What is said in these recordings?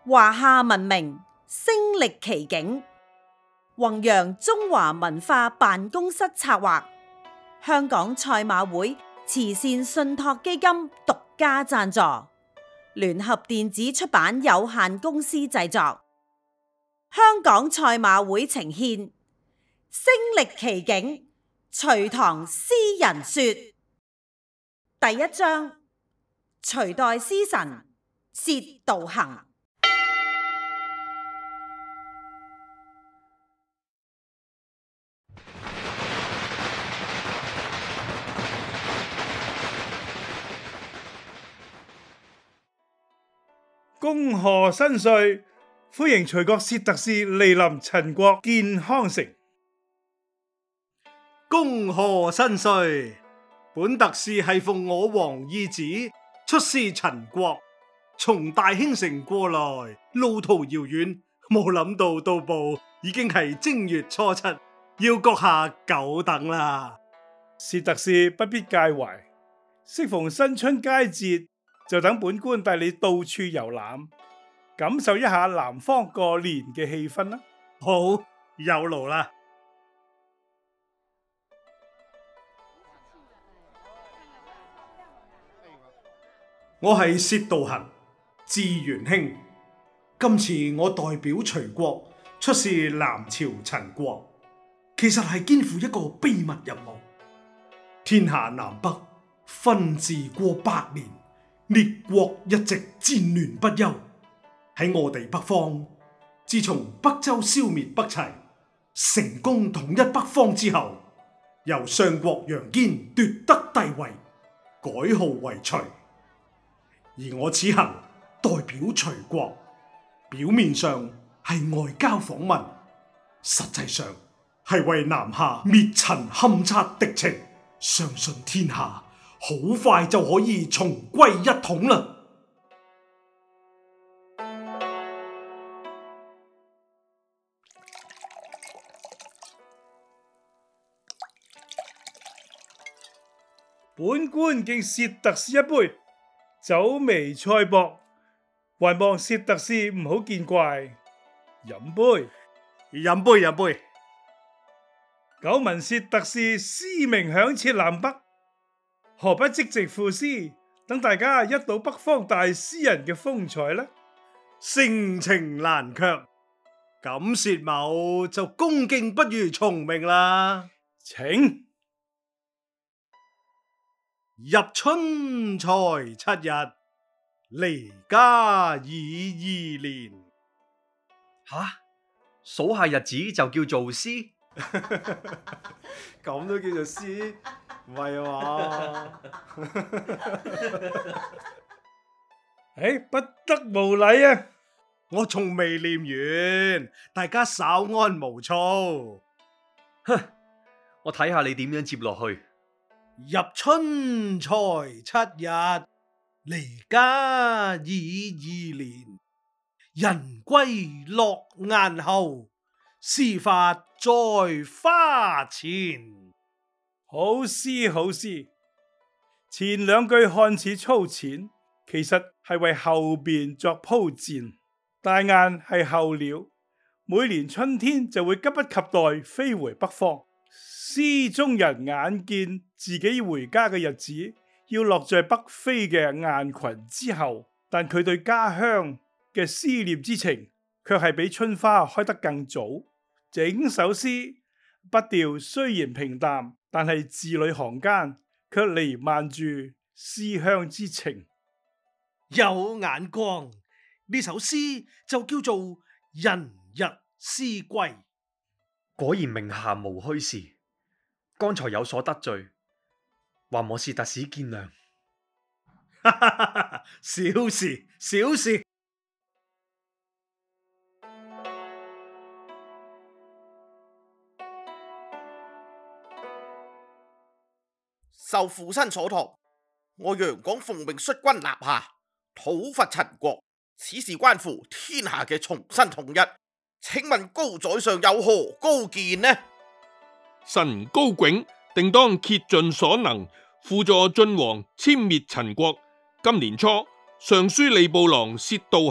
華夏文明聲歷其境，弘揚中華文化辦公室策劃，香港賽馬會慈善信託基金獨家贊助，聯合電子出版有限公司製作，香港賽馬會呈獻聲歷其境，隋唐詩人說。第一章，隋代詩神薛道衡。 恭賀新歲，歡迎隋國薛特使蒞臨陳國建康城。 恭賀新歲，本特使係奉我王懿旨出使陳國，從大興城過來，路途遙遠，冇諗到到埗已經係正月初七，要閣下久等啦。 薛特使不必介懷，適逢新春佳節，就等本官帶你到處遊覽，感受一下南方過年嘅氣氛啦。 好，有勞啦。我係薛道衡，字元興。今次我代表隋國出使南朝陳國，其實係肩負一個秘密任務。天下南北分治過百年，列國一直戰亂不休。喺我哋北方，自從北周消滅北齊，成功統一北方之後，由相國楊堅奪得帝位，改號為隋。而我此行代表隋國，表面上係外交訪問，實際上係為南下滅陳勘察敵情，相信天下好快就可以重歸一統啦。 本官敬薛特使一杯，酒微菜薄，還望薛特使唔好見怪。飲杯， 飲杯，飲杯。 久聞薛特使詩名響徹南北，何不即席賦詩，等大家一睹北方大詩人嘅風采呢？ 盛情難卻，咁薛某就恭敬不如從命啦。 請。 入春才7日，離家已2年。 吓，數下日子就叫做詩？ 咁都叫做詩？唔係嘛？ 不得無禮啊！ 我從未念完，大家稍安勿躁。 哼，我睇下你點樣接落去。 入春才7日，離家已2年。人歸樂雁後，詩發在花前。 好詩好詩，前兩句看似粗淺，其實係為後邊作鋪墊。大雁係候鳥，每年春天就會急不及待飛回北方。詩中人眼見自己回家嘅日子要落在北飛嘅雁群之後，但佢對家鄉嘅思念之情卻係比春花開得更早。整首詩筆調雖然平淡，但係字裏行間卻彌漫住思鄉之情。 有眼光，呢首詩就叫做《人日思歸》。 果然名下無虛事，剛才有所得罪，還望薛特使見諒。 小事小事。 受父親所託，我楊廣奉命率軍南下，討伐陳國，此事關乎天下嘅重新統一。請問高宰相有何高見呢？ 臣高炯定當竭盡所能，輔助晉王殲滅陳國。今年初，尚書吏部郎薛道衡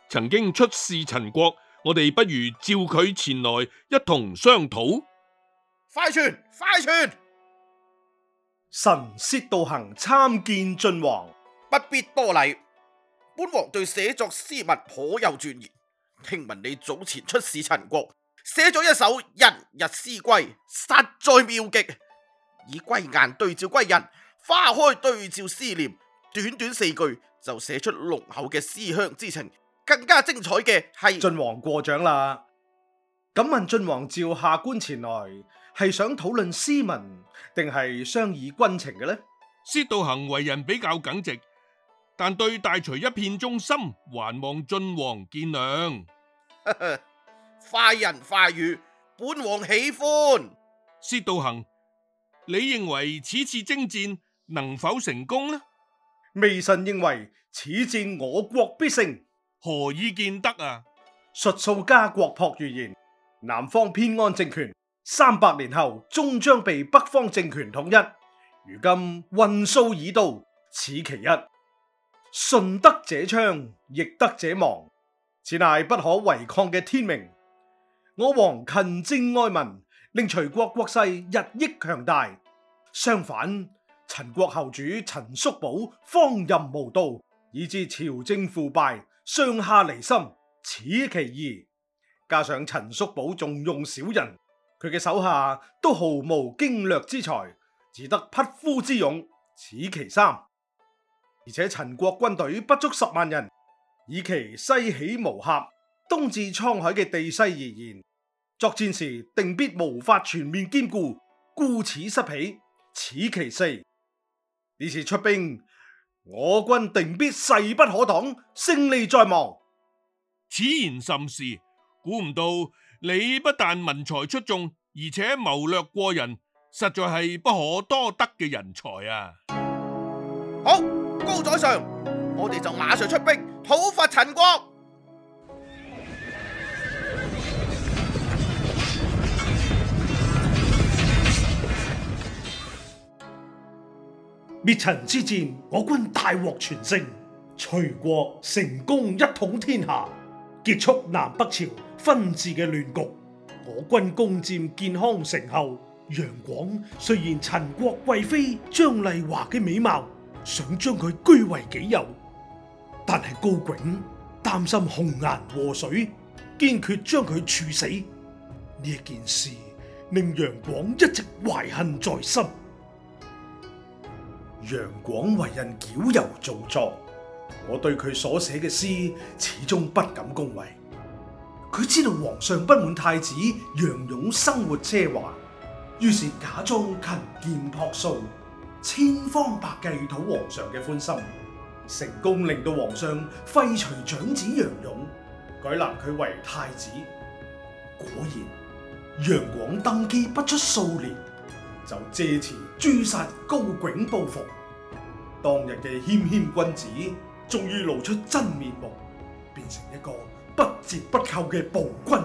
曾經出使陳國，我哋不如召佢前來一同商討。 快傳，快傳！ 臣薛道行參見晉王。 不必多禮。本王對寫作詩文頗有鑽研，聽聞你早前出使陳國，寫咗一首《人日思歸》，實在妙極。以歸雁對照歸人，花開對照思念，短短4句就寫出濃厚嘅思鄉之情。更加精彩嘅係， 晉王過獎啦。敢問晉王召下官前來，係想討論詩文，定係商議軍情嘅呢？ 薛道行為人比較耿直，但對大隋一片忠心，還望晉王見諒。 快人快語，本王喜歡。 薛道行，你認為此次征戰能否成功呢？ 微臣認為此戰我國必勝。 何以見得啊？ 術數家國破預言，南方偏安政權300年後終將被北方政權統一。如今運數已到，此其一。順得者昌，逆得者亡，此乃不可違抗嘅天命。我王勤政愛民，令隋國國勢日益強大。相反，陳國後主陳叔寶荒淫無道，以致朝政腐敗，上下離心，此其二。加上陳叔寶重用小人，佢嘅手下都毫無經略之才，只得匹夫之勇，此其三。而且陳國軍隊不足10萬人，以其西起無峽，東至滄海嘅地勢而言，作戰時定必無法全面兼顧，顧此失彼，此其四。呢次出兵，我軍定必勢不可擋，勝利在望。 此言甚是，估唔到你不但文才出眾，而且謀略過人，實在係不可多得嘅人才啊！ 好，高宰相，我哋就馬上出兵討伐陳國。 滅陳之戰，我軍大獲全勝，隋國成功一統天下，結束南北朝分治嘅亂局。我軍攻佔建康城後，楊廣雖然陳國貴妃張麗華嘅美貌，想將佢據為己有，但係高炯擔心紅顏禍水，堅決將佢處死。呢件事令楊廣一直懷恨在心。楊廣為人矯揉造作，我對佢所寫嘅詩始終不敢恭維。佢知道皇上不滿太子楊勇生活奢華，於是假裝勤儉樸素，千方百計討皇上嘅歡心，成功令到皇上廢除長子楊勇，改立佢為太子。果然，楊廣登基不出數年，就借詞誅殺高炯報復。當日嘅謙謙君子，終於露出真面目，變成一個不折不扣嘅暴君。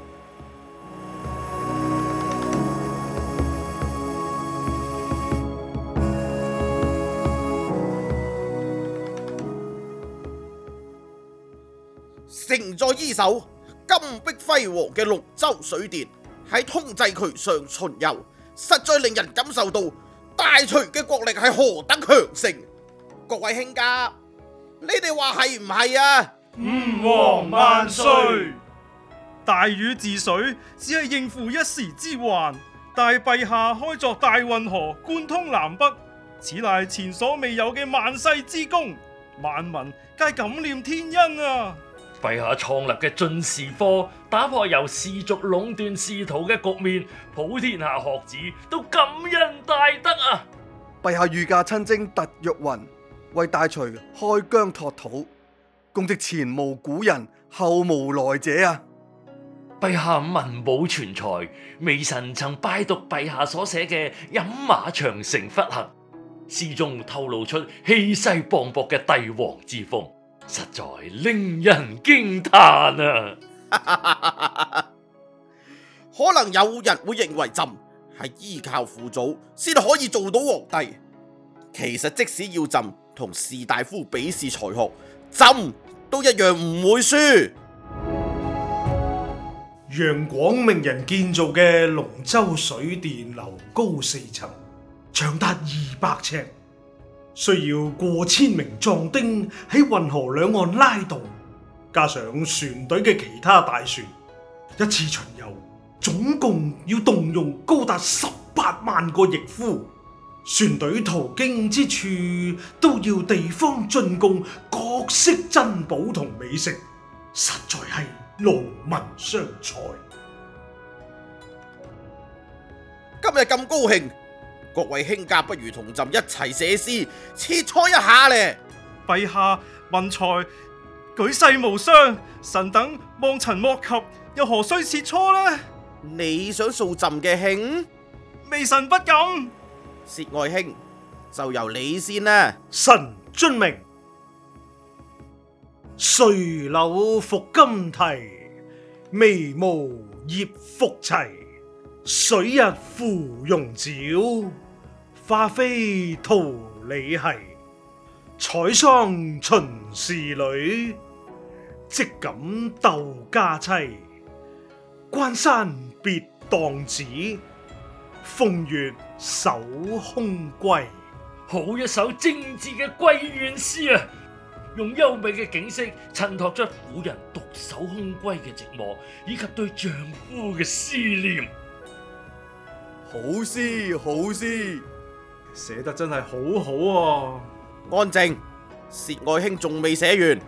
承載依首金碧輝煌嘅龍舟水電喺通濟渠上巡遊，實在令人感受到大隋嘅國力係何等強盛。各位卿家，你哋話係唔係啊？ 吾皇萬歲！大禹治水只係應付一時之患，但係陛下開鑿大運河，貫通南北，此乃前所未有嘅萬世之功，萬民皆感念天恩啊！ 陛下創立嘅進士科，打破由士族壟斷仕途嘅局面，普天下學子都感恩大德啊！ 陛下御駕親征突玉雲，為大隋開疆拓土，功績前無古人後無來者啊！ 陛下文武全才，微臣曾拜讀陛下所寫嘅《飲馬長城窟核》，詩中透露出氣勢磅礴嘅帝王之風，實在令人驚嘆啊！ 可能有人會認為朕係依靠父祖先可以做到皇帝，其實即使要朕同士大夫比試才學，朕都一樣唔會輸。 楊廣命人建造嘅龍舟水電樓高4層，長達200尺，需要過千名壯丁喺運河兩岸拉渡，加上船隊嘅其他大船，一次巡遊總共要動用高達18萬個役夫。船隊途經之處都要地方進貢各式珍寶同美食，實在係勞民傷財。 今日咁高興，各位卿家不如同朕一齊寫詩切磋一下咧。 陛下文才舉世無雙，臣等望塵莫及，又何須切磋呢？ 你想掃朕嘅興？ 微臣不敢。 薛愛卿，就由你先啦。 臣遵命。垂柳復金啼，眉毛葉復齊。水日芙蓉沼，花飛桃李系。採桑秦氏女，即感竇家妻。關山別蕩子，風月守空閨。 好一首精緻嘅閨怨詩啊！用優美嘅景色襯托出婦人獨守空閨嘅寂寞，以及對丈夫嘅思念。 好詩，好詩， 寫得真係好好啊！ 安靜，薛愛卿仲未寫完。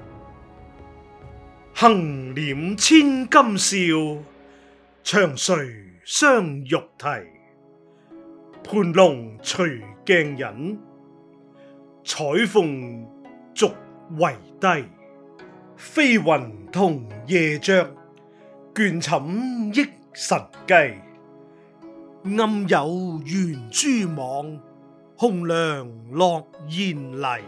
杏簾千金笑，長垂雙玉啼。盤龍隨鏡引，彩鳳逐圍低。飛雲同夜雀，倦寢憶神雞。暗有圓珠網，紅娘落燕泥。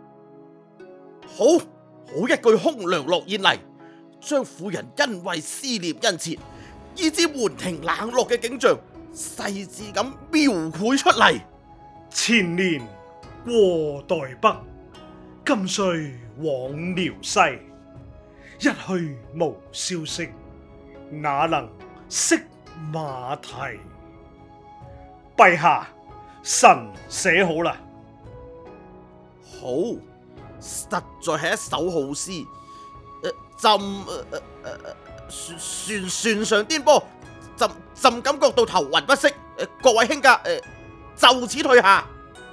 好一句空梁落燕泥，將婦人因為思念殷切，以致門庭冷落嘅景象，細緻咁描繪出嚟。 千年過代北，今歲往遼西。一去無消息，哪能識馬蹄？陛下，臣寫好啦。 好，實在係一首好詩。船上顛簸，朕感覺到頭暈不適。各位卿家，就此退下。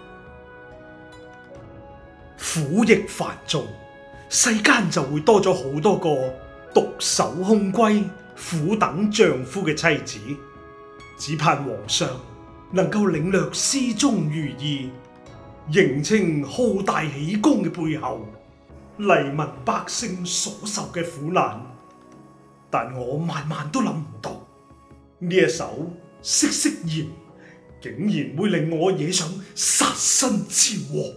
苦役繁重，世間就會多咗好多個獨守空閨、苦等丈夫嘅妻子。只盼皇上能夠領略詩中寓意，認清好大喜功嘅背後，黎民百姓所受嘅苦難。但我萬萬都諗唔到，呢一首淅淅簷竟然會令我惹上殺身之禍。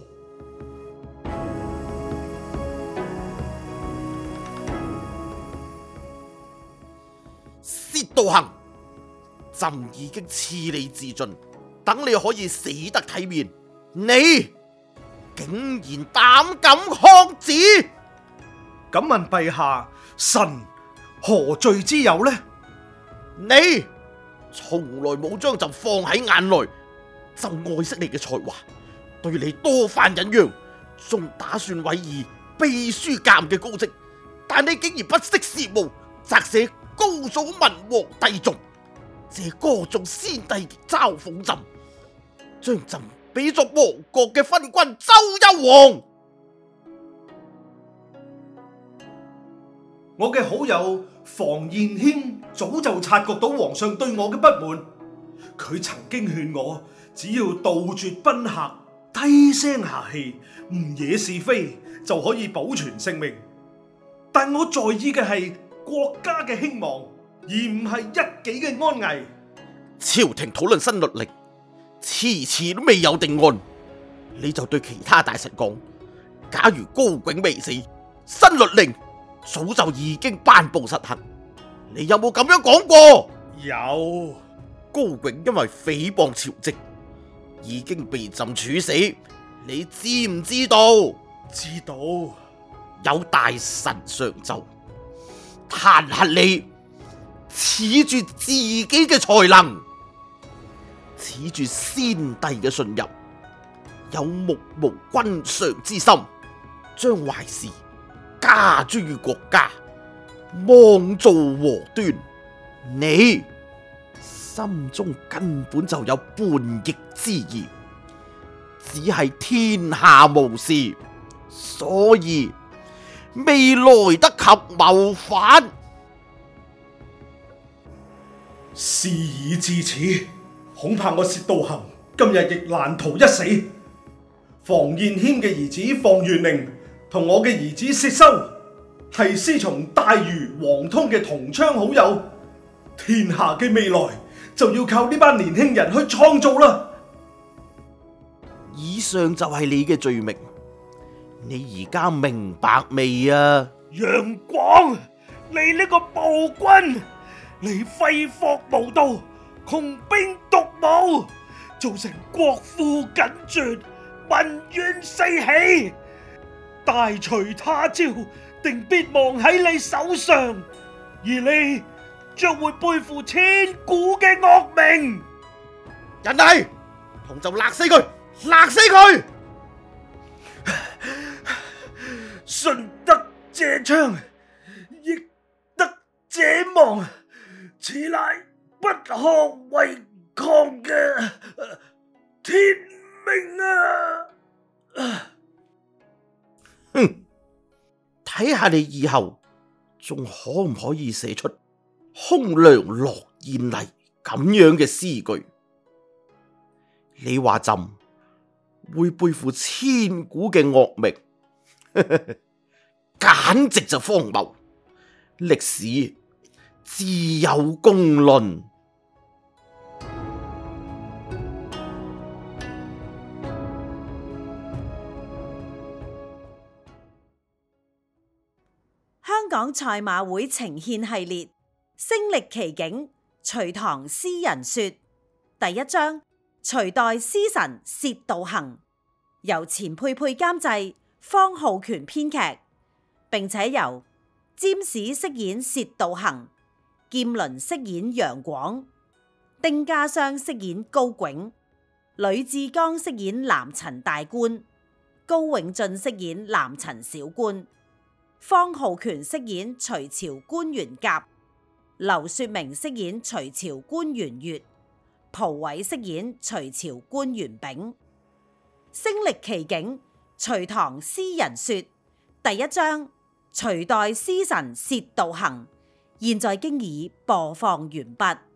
薛道行，朕已經賜你自盡，等你可以死得體面，你竟然膽敢抗旨！ 敢問陛下，臣何罪之有呢？ 你從來冇將朕放喺眼內，朕愛惜你嘅才華，對你多番忍讓，仲打算委以秘書監嘅高職，但你竟然不識時務，擇寫高祖文皇帝頌，借歌頌先帝嘲諷朕，將朕比作亡國嘅昏君周幽王。 我嘅好友房彥謙早就察覺到皇上對我嘅不滿，佢曾經勸我只要杜絕賓客，低聲下氣，唔惹是非，就可以保存性命。但我在意嘅係國家嘅興亡，而唔係一己嘅安危。 朝廷討論新律令，遲遲都未有定案，你就對其他大臣講，假如高炯未死，新律令早就已經頒布實行。你有冇咁樣講過？ 有。 高炯因為誹謗朝政，已經被朕處死，你知唔知道？ 知道。 有大臣上奏，彈劾你恃住自己嘅才能，恃住先帝嘅信任，有目無君上之心，將壞事加諸於國家，妄造禍端。你心中根本就有叛逆之意，只係天下無事，所以未來得及謀反。 事已至此，恐怕我薛道行今日亦難逃一死。房燕謙嘅兒子房玄齡同我嘅兒子薛修係師從大儒王通嘅同窗好友，天下嘅未來就要靠呢班年輕人去創造啦。 以上就係你嘅罪名，你而家明白未啊？ 楊廣，你呢個暴君，你揮霍無度，窮兵黷武，造成國庫緊絕，民怨四起。大隋他朝定必亡喺你手上，而你將會背負千古嘅惡名。 人嚟，同就勒死佢，勒死佢！ 順得這昌，逆得這亡，此乃不可違抗嘅天命啊！ 哼，睇下你以後仲可唔可以寫出空梁落燕嚟咁樣嘅詩句？你話朕會背負千古嘅惡名，簡直就荒謬。歷史自有公論。 香港賽馬會呈獻系列《聲歷奇境》隋唐詩人說第一章隋代詩神薛道行，由錢佩佩監製，方浩權編劇，並且由占士飾演薛道行，劍麟飾演楊廣，丁家湘飾演高炯，呂志剛飾演南陳大官，高永俊飾演南陳小官，方浩權飾演隋朝官員甲，劉雪明飾演隋朝官員乙，蒲葦飾演隋朝官員丙。聲歷奇境，隋唐詩人說第一章隋代詩神薛道行，現在經已播放完畢。